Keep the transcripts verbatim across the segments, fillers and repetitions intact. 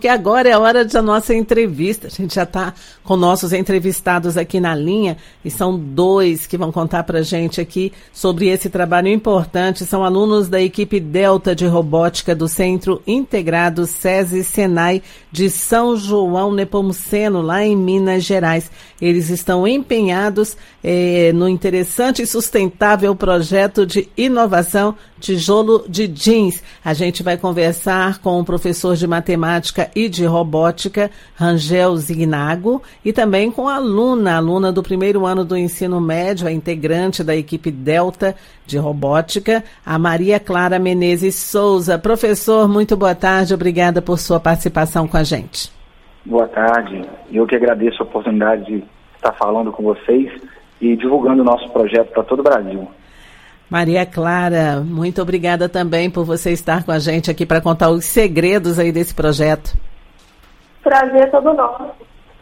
Que agora é a hora da nossa entrevista. A gente já está com nossos entrevistados aqui na linha e são dois que vão contar para a gente aqui sobre esse trabalho importante. São alunos da equipe Delta de Robótica do Centro Integrado SESI Senai de São João Nepomuceno, lá em Minas Gerais. Eles estão empenhados eh, no interessante e sustentável projeto de inovação Tijolo de Jeans. A gente vai conversar com o professor de matemática e de robótica, Rangel Zignago, e também com a aluna, aluna do primeiro ano do ensino médio, a integrante da equipe Delta de Robótica, a Maria Clara Menezes Souza. Professor, muito boa tarde, obrigada por sua participação com a gente. Boa tarde, eu que agradeço a oportunidade de estar falando com vocês e divulgando o nosso projeto para todo o Brasil. Maria Clara, muito obrigada também por você estar com a gente aqui para contar os segredos aí desse projeto. Prazer todo nosso.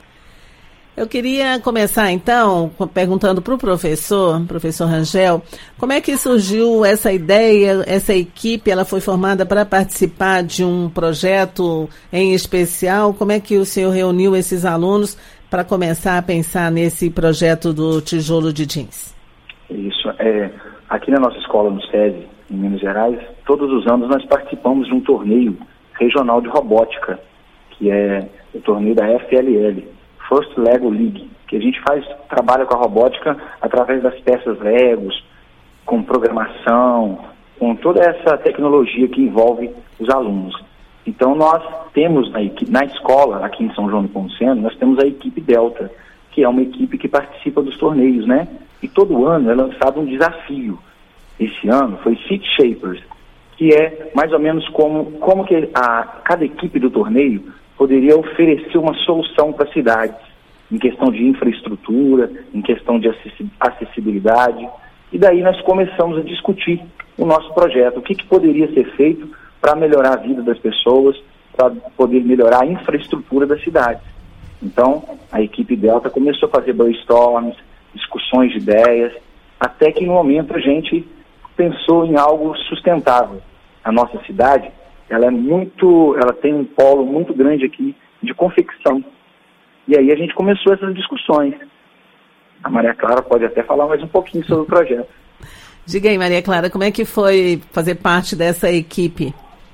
Eu queria começar, então, perguntando para o professor, professor Rangel, como é que surgiu essa ideia, essa equipe, ela foi formada para participar de um projeto em especial? Como é que o senhor reuniu esses alunos para começar a pensar nesse projeto do Tijolo de Jeans? Isso, é, aqui na nossa escola, no SESI, em Minas Gerais, todos os anos nós participamos de um torneio regional de robótica, que é o torneio da F L L, First Lego League, que a gente faz, trabalha com a robótica através das peças Legos, com programação, com toda essa tecnologia que envolve os alunos. Então nós temos na, na escola, aqui em São João Nepomuceno, nós temos a equipe Delta, que é uma equipe que participa dos torneios, né? E todo ano é lançado um desafio. Esse ano foi City Shapers, que é mais ou menos como, como que a, cada equipe do torneio poderia oferecer uma solução para cidades, em questão de infraestrutura, em questão de acessibilidade. E daí nós começamos a discutir o nosso projeto, o que, que poderia ser feito para melhorar a vida das pessoas, para poder melhorar a infraestrutura das cidades. Então, a equipe Delta começou a fazer brainstorms, discussões de ideias, até que no momento a gente pensou em algo sustentável. A nossa cidade, ela é muito, ela tem um polo muito grande aqui de confecção. E aí a gente começou essas discussões. A Maria Clara pode até falar mais um pouquinho sobre o projeto. Diga aí, Maria Clara, como é que foi fazer parte dessa equipe?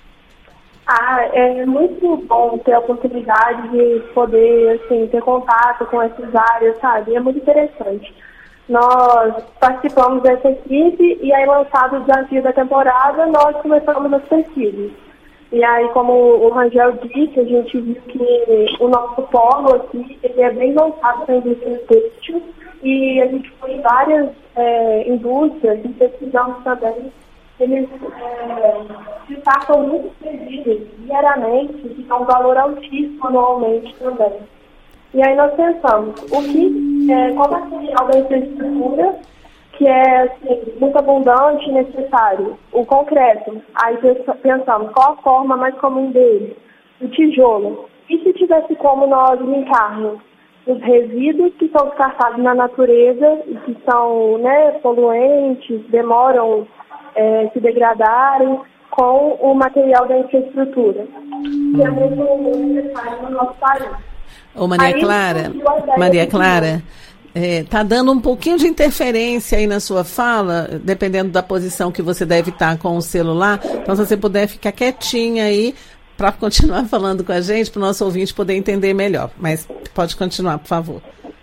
Ah, é muito bom ter a oportunidade de poder, assim, ter contato com essas áreas, sabe? É muito interessante. Nós participamos dessa equipe e aí, lançado o desafio da temporada, nós começamos as pesquisas. E aí, como o Rangel disse, a gente viu que o nosso polo aqui, ele é bem voltado para a indústria têxtil e a gente foi em várias é, indústrias e pesquisamos também. Eles é, destacam muitos pedidos diariamente que dão um valor altíssimo anualmente também. E aí nós pensamos, o que é, qual material da infraestrutura que é assim, muito abundante e necessário? O concreto. Aí pensamos, qual a forma mais comum dele? O tijolo. E se tivesse como nós linkarmos os resíduos que são descartados na natureza e que são, né, poluentes, demoram é, se degradarem com o material da infraestrutura, que é muito necessário no nosso país. Ô Maria Aí, Clara, Maria Clara, está é, dando um pouquinho de interferência aí na sua fala, dependendo da posição que você deve estar com o celular. Então, se você puder ficar quietinha aí para continuar falando com a gente, para o nosso ouvinte poder entender melhor. Mas pode continuar, por favor.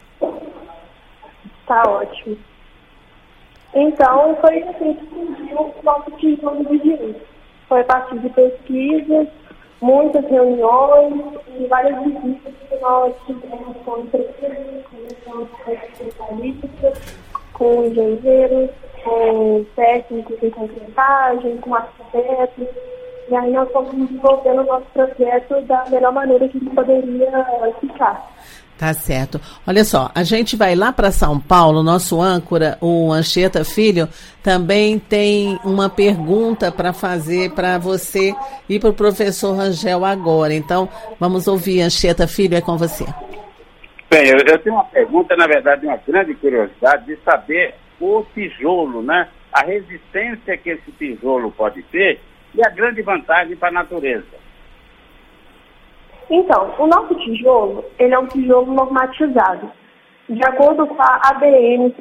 Tá ótimo. Então, foi assim que surgiu o nosso Tijolo de Jeans. Foi a partir de pesquisas, muitas reuniões e várias visitas que nós tivemos com empresas, com especialistas, com engenheiros, com técnicos em concretagem, com arquitetos. E aí nós fomos desenvolvendo o nosso projeto da melhor maneira que poderia ficar. Tá certo. Olha só, a gente vai lá para São Paulo, nosso âncora, o Anchieta Filho, também tem uma pergunta para fazer para você e para o professor Rangel agora. Então, vamos ouvir, Anchieta Filho, é com você. Bem, eu, eu tenho uma pergunta, na verdade, uma grande curiosidade de saber o tijolo, né? A resistência que esse tijolo pode ter e a grande vantagem para a natureza. Então, o nosso tijolo, ele é um tijolo normatizado. De acordo com a A B N,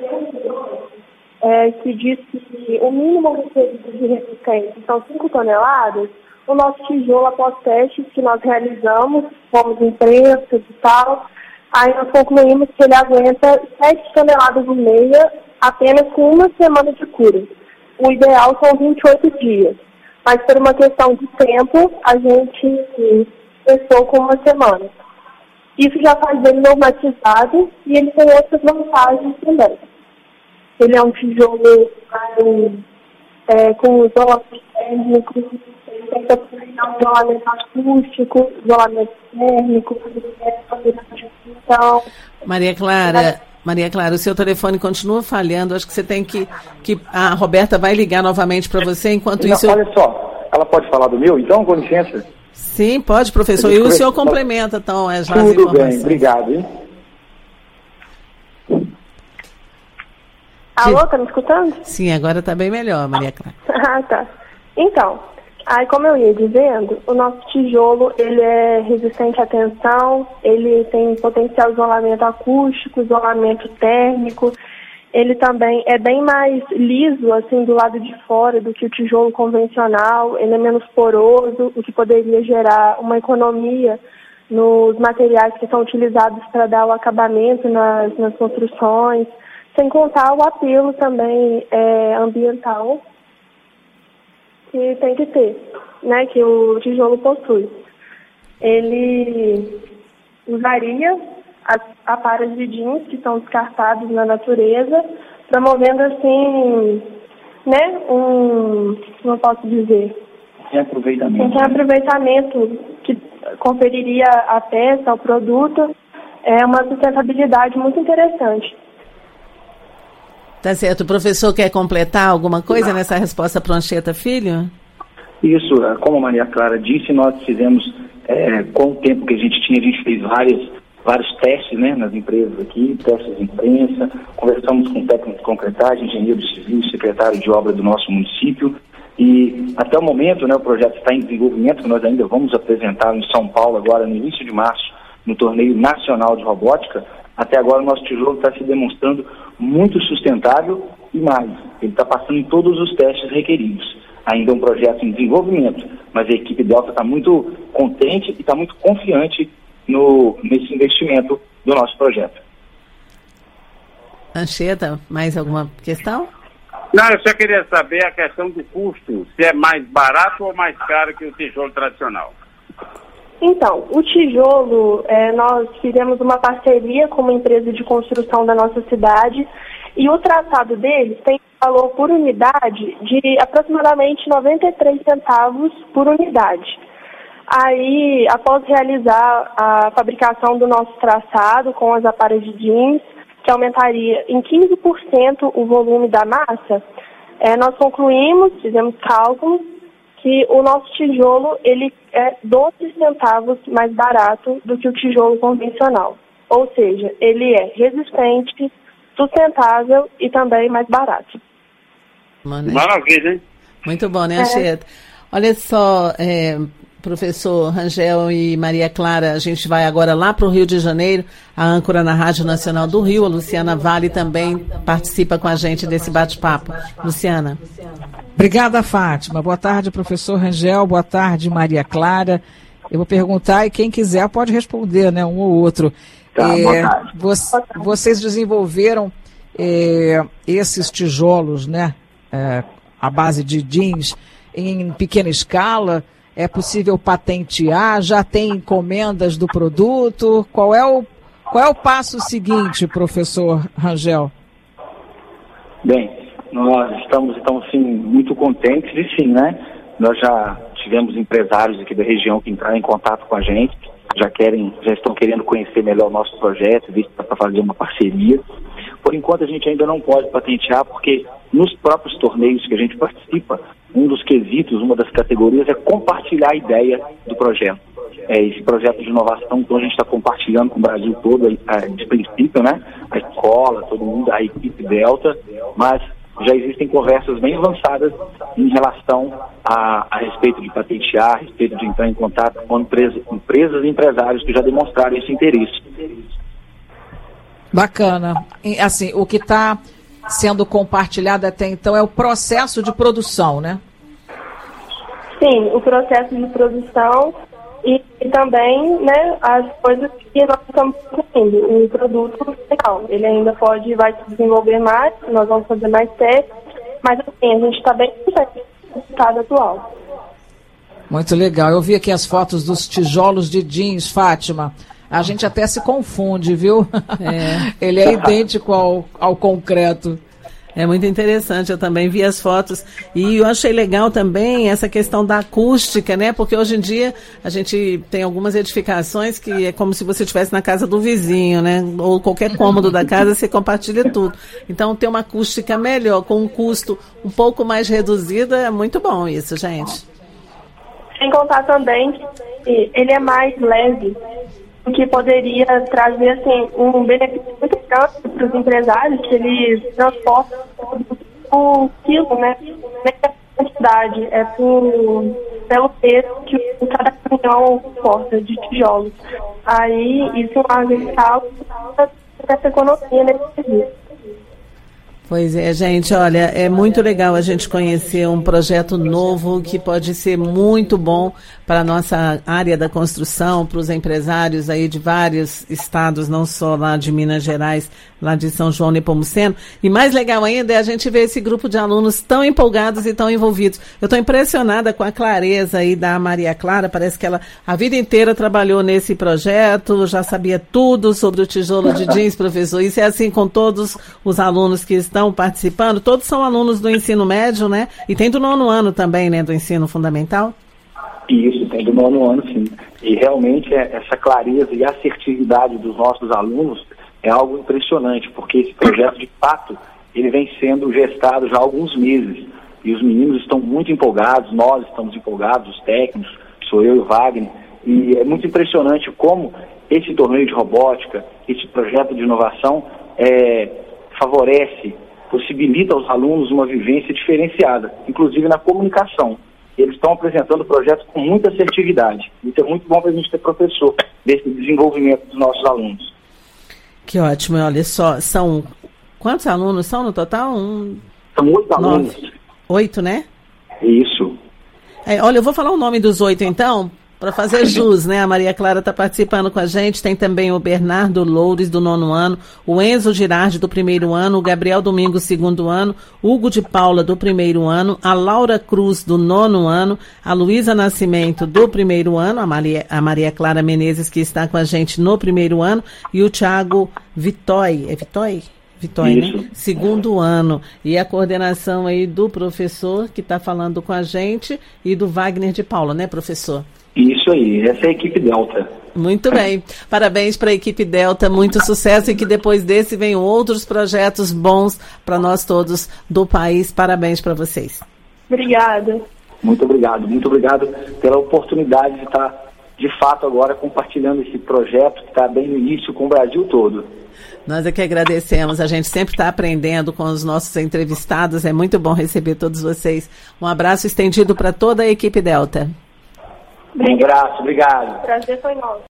é, que diz que o mínimo requerido de resistência são cinco toneladas, o nosso tijolo, após testes que nós realizamos, fomos impressos e tal, aí nós concluímos que ele aguenta sete toneladas e meia apenas com uma semana de cura. O ideal são vinte e oito dias, mas por uma questão de tempo, a gente testou com uma semana. Isso já faz ele normatizado e ele tem outras vantagens também. Ele é um tijolo é, com isolamento térmico, ele tem um isolamento acústico, isolamento térmico, então... Maria Clara, Maria Clara, o seu telefone continua falhando, acho que você tem que... que a Roberta vai ligar novamente para você, enquanto Não, isso... Olha só, ela pode falar do meu, então, com licença? Sim, pode, professor. E o senhor complementa, então, as informações. Tudo bem, obrigado, hein? Alô, tá me escutando? Sim, agora está bem melhor, Maria Clara. Ah, tá. Então, aí como eu ia dizendo, o nosso tijolo, ele é resistente à tensão, ele tem potencial isolamento acústico, isolamento térmico, ele também é bem mais liso, assim, do lado de fora do que o tijolo convencional, ele é menos poroso, o que poderia gerar uma economia nos materiais que são utilizados para dar o acabamento nas, nas construções, sem contar o apelo também é, ambiental que tem que ter, né, que o tijolo possui. Ele usaria as aparas de jeans que são descartados na natureza, promovendo assim, né, um, como eu posso dizer? Sem aproveitamento. Sem aproveitamento que conferiria à peça, ao produto, é uma sustentabilidade muito interessante. Tá certo. O professor quer completar alguma coisa Não. nessa resposta para o Anchieta Filho? Isso, como a Maria Clara disse, nós fizemos, é, com o tempo que a gente tinha, a gente fez várias, vários testes, né, nas empresas aqui, testes de imprensa, conversamos com técnicos de concretagem, engenheiro civil, secretário de obra do nosso município, e até o momento, né, o projeto está em desenvolvimento, nós ainda vamos apresentar em São Paulo agora no início de março, no Torneio Nacional de Robótica. Até agora o nosso tijolo está se demonstrando muito sustentável e mais, ele está passando em todos os testes requeridos. Ainda é um projeto em desenvolvimento, mas a equipe Delta está muito contente e está muito confiante no, nesse investimento do nosso projeto. Anchieta, mais alguma questão? Não, eu só queria saber a questão do custo, se é mais barato ou mais caro que o tijolo tradicional. Então, o tijolo, é, nós fizemos uma parceria com uma empresa de construção da nossa cidade e o traçado deles tem valor por unidade de aproximadamente noventa e três centavos por unidade. Aí, após realizar a fabricação do nosso traçado com as aparas de jeans, que aumentaria em quinze por cento o volume da massa, é, nós concluímos, fizemos cálculos, que o nosso tijolo ele é doze centavos mais barato do que o tijolo convencional. Ou seja, ele é resistente, sustentável e também mais barato. Maravilha, hein? Muito bom, né, Anchieta? É. Olha só, é, professor Rangel e Maria Clara, a gente vai agora lá para o Rio de Janeiro, a âncora na Rádio Nacional do Rio, a Luciana Vale, também participa com a gente desse bate-papo. Luciana. Obrigada, Fátima. Boa tarde, professor Rangel. Boa tarde, Maria Clara. Eu vou perguntar e quem quiser pode responder, né, um ou outro. Tá, é, vo vocês desenvolveram é, esses tijolos, né, é, à base de jeans em pequena escala. É possível patentear? Já tem encomendas do produto? Qual é o, qual é o passo seguinte, professor Rangel? Bem, nós estamos, então, sim, muito contentes e sim, né? Nós já tivemos empresários aqui da região que entraram em contato com a gente, já querem, já estão querendo conhecer melhor o nosso projeto, ver se dá para fazer uma parceria. Por enquanto a gente ainda não pode patentear, porque nos próprios torneios que a gente participa, um dos quesitos, uma das categorias é compartilhar a ideia do projeto. É, esse projeto de inovação, então a gente está compartilhando com o Brasil todo, a, a, de princípio, né? A escola, todo mundo, a equipe Delta, mas já existem conversas bem avançadas em relação a, a respeito de patentear, a respeito de entrar em contato com empresas, empresas e empresários que já demonstraram esse interesse. Bacana. E, assim, o que está sendo compartilhado até então é o processo de produção, né? Sim, o processo de produção e, e também, né, as coisas que nós estamos fazendo. O produto final, ele ainda pode, vai se desenvolver mais, nós vamos fazer mais testes, mas assim, a gente está bem contente com o resultado atual. Muito legal. Eu vi aqui as fotos dos tijolos de jeans, Fátima. A gente até se confunde, viu? É. Ele é idêntico ao, ao concreto. É muito interessante, eu também vi as fotos e eu achei legal também essa questão da acústica, né? Porque hoje em dia a gente tem algumas edificações que é como se você estivesse na casa do vizinho, né? Ou qualquer cômodo da casa, você compartilha tudo. Então ter uma acústica melhor, com um custo um pouco mais reduzido, é muito bom isso, gente. Sem contar também que ele é mais leve, o que poderia trazer assim, um benefício muito grande para os empresários, que eles transportam o quilo, né? Não é a quantidade, é por, pelo peso que cada caminhão porta de tijolos. Aí isso aumenta essa economia nesse serviço. Pois é, gente, olha, é muito legal a gente conhecer um projeto novo que pode ser muito bom para a nossa área da construção, para os empresários aí de vários estados, não só lá de Minas Gerais, lá de São João Nepomuceno. E mais legal ainda é a gente ver esse grupo de alunos tão empolgados e tão envolvidos. Eu estou impressionada com a clareza aí da Maria Clara, parece que ela a vida inteira trabalhou nesse projeto, já sabia tudo sobre o tijolo de jeans, professor. Isso é assim com todos os alunos que estão participando, todos são alunos do ensino médio, né? E tem do nono ano também, né? Do ensino fundamental? Isso, tem do nono ano, sim. E realmente é, essa clareza e assertividade dos nossos alunos é algo impressionante, porque esse projeto, de fato, ele vem sendo gestado já há alguns meses. E os meninos estão muito empolgados, nós estamos empolgados, os técnicos, sou eu e o Wagner. E é muito impressionante como esse torneio de robótica, esse projeto de inovação, é, favorece, possibilita aos alunos uma vivência diferenciada, inclusive na comunicação. Eles estão apresentando o projeto com muita assertividade. Isso é muito bom para a gente ter professor desse desenvolvimento dos nossos alunos. Que ótimo. Olha só, são... Quantos alunos são no total? Um... São oito alunos. Nove. Oito, né? Isso. É, olha, eu vou falar o nome dos oito, então, para fazer jus, né? A Maria Clara está participando com a gente, tem também o Bernardo Loures, do nono ano, o Enzo Girardi, do primeiro ano, o Gabriel Domingos, segundo ano, Hugo de Paula, do primeiro ano, a Laura Cruz, do nono ano, a Luísa Nascimento, do primeiro ano, a Maria, a Maria Clara Menezes, que está com a gente no primeiro ano, e o Thiago Vitói, é Vitói? Vitória, né? Segundo ano. E a coordenação aí do professor que está falando com a gente e do Wagner de Paula, né, professor? Isso aí, essa é a equipe Delta. Muito bem. Parabéns para a equipe Delta, muito sucesso e que depois desse venham outros projetos bons para nós todos do país. Parabéns para vocês. Obrigada. Muito obrigado, muito obrigado pela oportunidade de estar, de fato, agora compartilhando esse projeto que está bem no início com o Brasil todo. Nós é que agradecemos, a gente sempre está aprendendo com os nossos entrevistados, é muito bom receber todos vocês. Um abraço estendido para toda a equipe Delta. Um abraço, obrigado. O prazer foi nosso.